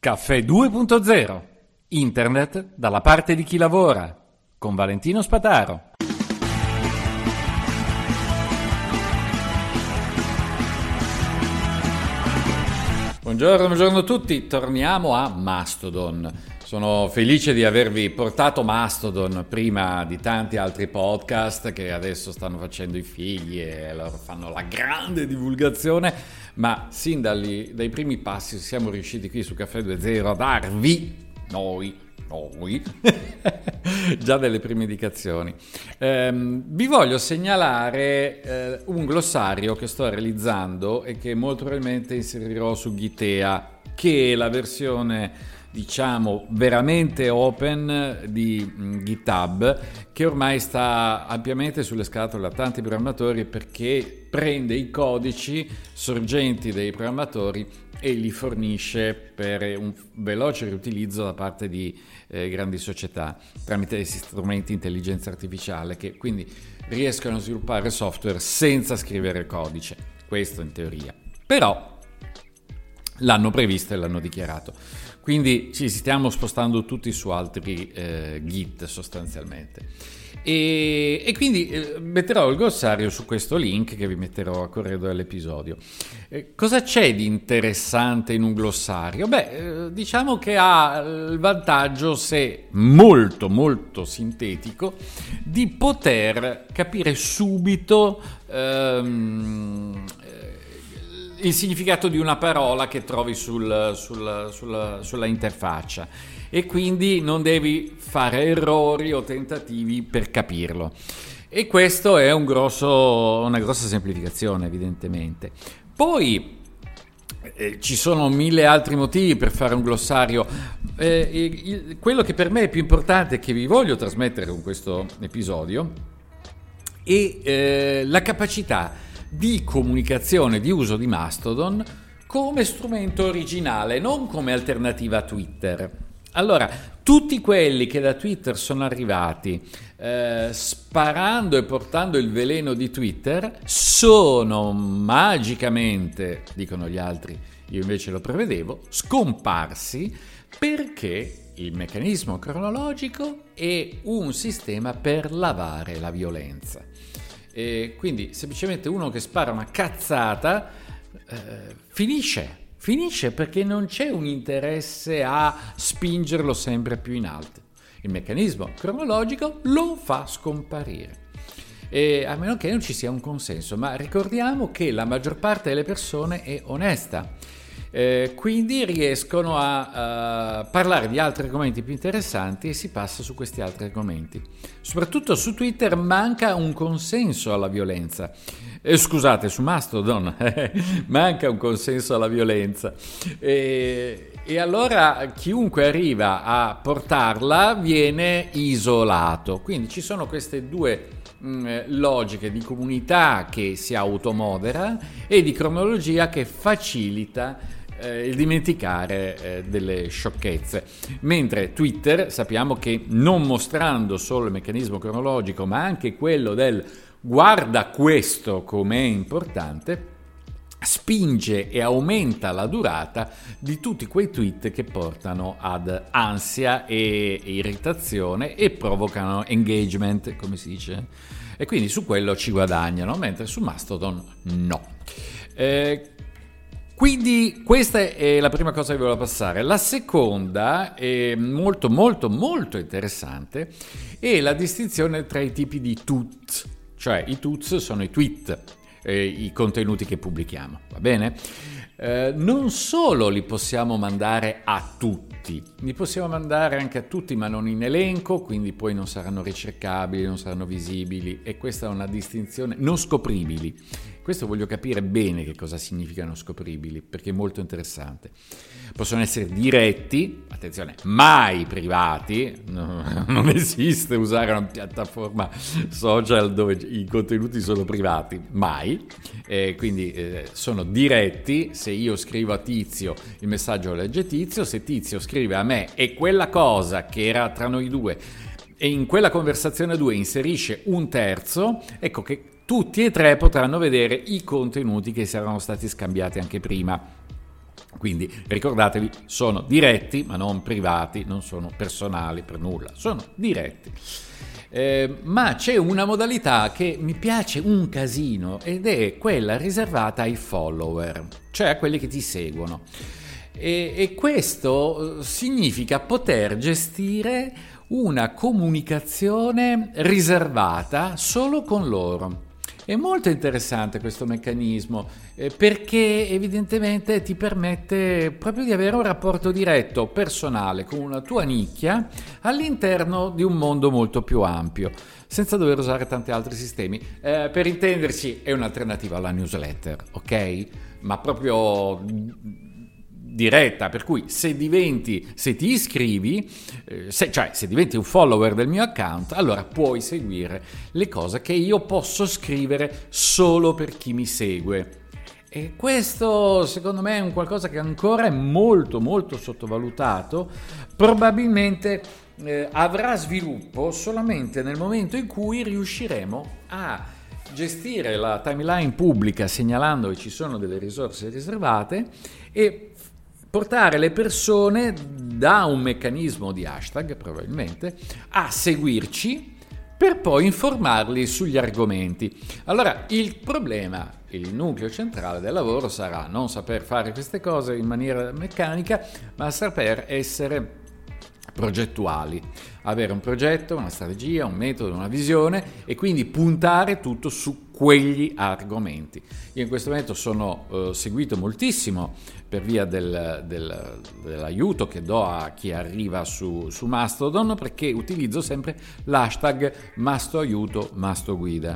Caffè 2.0. Internet dalla parte di chi lavora. Con Valentino Spataro. Buongiorno a tutti, torniamo a Mastodon. Sono felice di avervi portato Mastodon prima di tanti altri podcast che adesso stanno facendo i figli e loro fanno la grande divulgazione, ma sin dai primi passi siamo riusciti qui su Caffè 2.0 a darvi, noi già delle prime indicazioni. Vi voglio segnalare un glossario che sto realizzando e che molto probabilmente inserirò su Gitea, che è la versione diciamo veramente open di GitHub, che ormai sta ampiamente sulle scatole a tanti programmatori perché prende i codici sorgenti dei programmatori e li fornisce per un veloce riutilizzo da parte di grandi società tramite questi strumenti di intelligenza artificiale che quindi riescono a sviluppare software senza scrivere codice. Questo in teoria. Però l'hanno previsto e l'hanno dichiarato. Quindi ci stiamo spostando tutti su altri Git sostanzialmente. E quindi metterò il glossario su questo link che vi metterò a corredo dell'episodio. Cosa c'è di interessante in un glossario? Diciamo che ha il vantaggio, se molto sintetico, di poter capire subito il significato di una parola che trovi sulla interfaccia e quindi non devi fare errori o tentativi per capirlo. E questo è una grossa semplificazione, evidentemente. Poi ci sono 1000 altri motivi per fare un glossario. Quello che per me è più importante, che vi voglio trasmettere con questo episodio, è la capacità di comunicazione, di uso di Mastodon come strumento originale, non come alternativa a Twitter. Allora, tutti quelli che da Twitter sono arrivati sparando e portando il veleno di Twitter sono magicamente, dicono gli altri, io invece lo prevedevo, scomparsi perché il meccanismo cronologico è un sistema per lavare la violenza. E quindi semplicemente uno che spara una cazzata finisce perché non c'è un interesse a spingerlo sempre più in alto. Il meccanismo cronologico lo fa scomparire, e a meno che non ci sia un consenso, ma ricordiamo che la maggior parte delle persone è onesta. Quindi riescono a parlare di altri argomenti più interessanti e si passa su questi altri argomenti. Soprattutto su Twitter manca un consenso alla violenza. Scusate, su Mastodon manca un consenso alla violenza. E allora chiunque arriva a portarla viene isolato. Quindi ci sono queste due logiche di comunità che si automodera e di cronologia che facilita il dimenticare delle sciocchezze, mentre Twitter sappiamo che non mostrando solo il meccanismo cronologico ma anche quello del guarda questo com'è importante, spinge e aumenta la durata di tutti quei tweet che portano ad ansia e irritazione e provocano engagement, come si dice, e quindi su quello ci guadagnano, mentre su Mastodon no. Quindi questa è la prima cosa che volevo passare. La seconda è molto interessante, è la distinzione tra i tipi di tweet, cioè i tweets sono i tweet, i contenuti che pubblichiamo, va bene? Non solo li possiamo mandare a tutti, li possiamo mandare anche a tutti ma non in elenco, quindi poi non saranno ricercabili, non saranno visibili, e questa è una distinzione, non scopribili. Questo voglio capire bene che cosa significano scopribili, perché è molto interessante. Possono essere diretti, attenzione, mai privati, non esiste usare una piattaforma social dove i contenuti sono privati, mai, quindi sono diretti. Se io scrivo a Tizio, il messaggio lo legge Tizio, se Tizio scrive a me e quella cosa che era tra noi due e in quella conversazione 2 inserisce un terzo, ecco che tutti e tre potranno vedere i contenuti che saranno stati scambiati anche prima. Quindi ricordatevi, sono diretti ma non privati, non sono personali per nulla, sono diretti. Ma c'è una modalità che mi piace un casino ed è quella riservata ai follower, cioè a quelli che ti seguono. E questo significa poter gestire una comunicazione riservata solo con loro. È molto interessante questo meccanismo perché evidentemente ti permette proprio di avere un rapporto diretto, personale, con una tua nicchia all'interno di un mondo molto più ampio, senza dover usare tanti altri sistemi. Per intenderci, è un'alternativa alla newsletter, ok? Ma proprio diretta, per cui se ti iscrivi, se diventi un follower del mio account, allora puoi seguire le cose che io posso scrivere solo per chi mi segue. E questo secondo me è un qualcosa che ancora è molto molto sottovalutato, probabilmente avrà sviluppo solamente nel momento in cui riusciremo a gestire la timeline pubblica segnalando che ci sono delle risorse riservate e portare le persone da un meccanismo di hashtag probabilmente a seguirci per poi informarli sugli argomenti. Allora il problema, il nucleo centrale del lavoro sarà non saper fare queste cose in maniera meccanica, ma saper essere progettuali, avere un progetto, una strategia, un metodo, una visione e quindi puntare tutto su quegli argomenti. Io in questo momento sono seguito moltissimo per via dell'aiuto che do a chi arriva su Mastodon, perché utilizzo sempre l'hashtag mastoaiuto, mastoguida.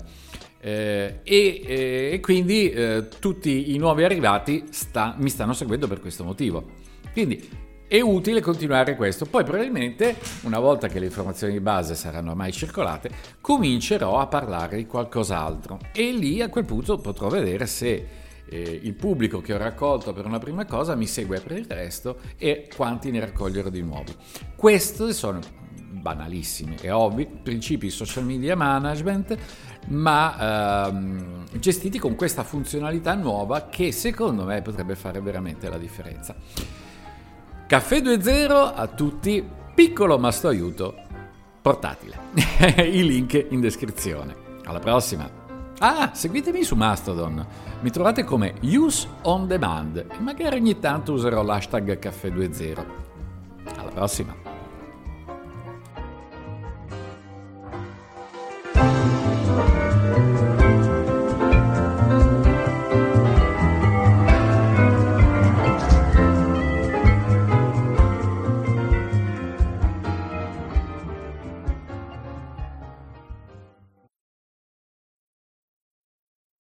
E quindi tutti i nuovi arrivati mi stanno seguendo per questo motivo. Quindi è utile continuare questo. Poi probabilmente, una volta che le informazioni di base saranno ormai circolate, comincerò a parlare di qualcos'altro e lì a quel punto potrò vedere se il pubblico che ho raccolto per una prima cosa mi segue per il resto e quanti ne raccoglierò di nuovi. Questi sono banalissimi e ovvi principi social media management, ma gestiti con questa funzionalità nuova che secondo me potrebbe fare veramente la differenza. Caffè 2.0 a tutti, piccolo mastoaiuto portatile. I link in descrizione. Alla prossima. Seguitemi su Mastodon. Mi trovate come Use on Demand e magari ogni tanto userò l'hashtag Caffè 2.0. Alla prossima.